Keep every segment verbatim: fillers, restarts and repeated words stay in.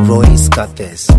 Royce Cortez.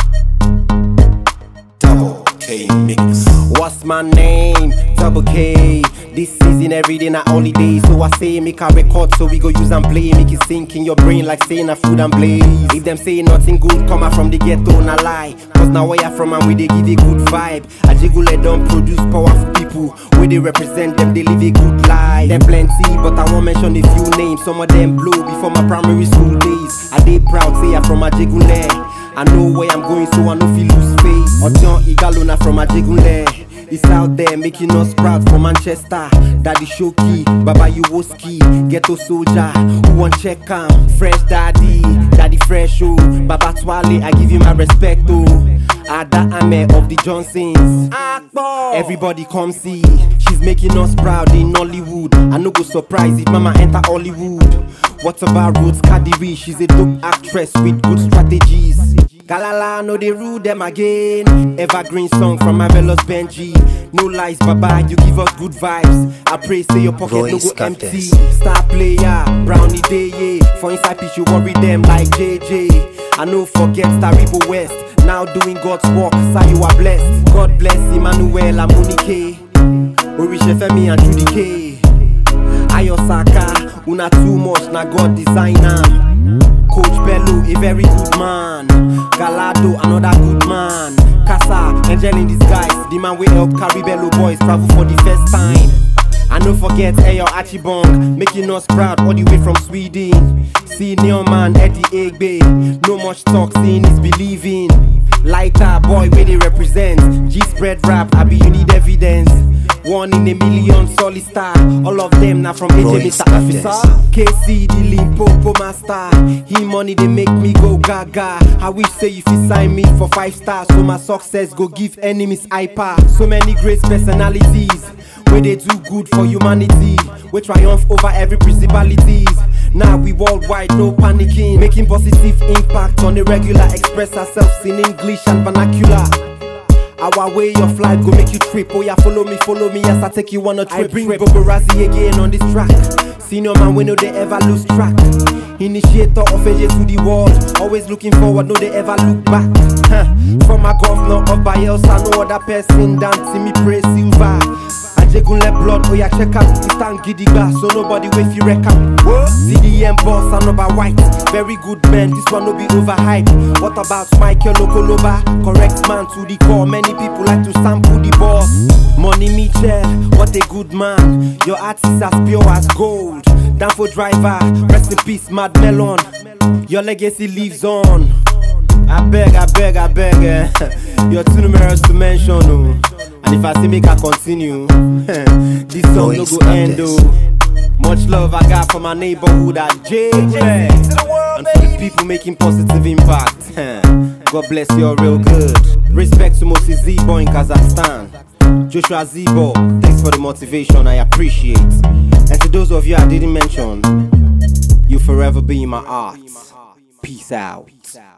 Double K Mix. What's my name? Double K. This season every day na holiday. So I say make a record so we go use and play. Make it sink in your brain like saying a food and blaze. If them say nothing good come out from the ghetto, na lie. Cause now where you from and we they give a good vibe. Ajigule don't produce powerful people. Where they represent them, they live a good life. Them plenty, but I won't mention a few names. Some of them blow before my primary school days. I they proud say I'm from Ajigule. I know where I'm going, so I know feel lose face. Otion Igalona from Ajigule. It's out there making us proud from Manchester. Daddy Shoki, Baba Yuwoski, Ghetto Soldier, who want check am? Fresh Daddy, Daddy Fresh oh, Baba Twale, I give you my respect oh. Ada Ame of the Johnsons. Akbar. Everybody come see, she's making us proud in Nollywood. I no go surprise if Mama enter Hollywood. What about Roots Kadiri? She's a dope actress with good strategies. Galala, no they rule them again. Evergreen song from Marvelous Benji. No lies, Baba, you give us good vibes. I pray say your pocket Royce no go Cortez. empty. Star player, Brownie Day, yeah. For inside pitch you worry them like J J. I no forget Staribo West. Now doing God's work, so you are blessed. God bless Emmanuel Amunike, Orisha Femi and Judy K. Ayosaka, una too much, na God design am. Coach Bello, a very good man. Galado, another good man. Casa, angel in disguise. The man we help carry Bello boys travel for the first time. And don't forget Eyo Achibong, making us proud all the way from Sweden. Senior man Eddie Egbe, no much talk, seeing is believing. Lighter boy where they represent. G-spread rap, I be you need evidence. One in a million, solid star. All of them now from A J Royce Mister Officer. K C, the Limpopo master. He money, they make me go gaga. I wish say if you sign me for five stars, so my success go give enemies hyper. So many great personalities, where they do good for humanity. We triumph over every principalities. Now we worldwide, no panicking. Making positive impact on the regular. Express ourselves in English and vernacular. Our way of life go make you trip. Oh yeah, follow me, follow me as I take you on a trip. I bring Bobo Razzie again on this track. Senior man, we know they ever lose track. Initiator of A J to the world. Always looking forward, no they ever look back. Huh. From my governor of Bayelsa, no other person than Timmy Praise Silva. Ajegunle blood, oh yeah, check out the stand gidigba, so nobody wait you wreck am. C D M boss and number white, very good man, this one no be overhyped. What about Michael Okoloba? Correct man to the core, many people like to sample the boss. Money Mitchell, what a good man, your artist as pure as gold. Danfo driver, rest in peace Mad Melon, your legacy lives on. I beg, I beg, I beg, eh. You're too numerous to mention, oh. And if I say make I continue, this song no go end, oh. Much love I got from my neighborhood at J J. And for the people making positive impact, God bless you all real good. Respect to Moses Zibo in Kazakhstan. Joshua Zibo, thanks for the motivation, I appreciate. And to those of you I didn't mention, you'll forever be in my heart. Peace out.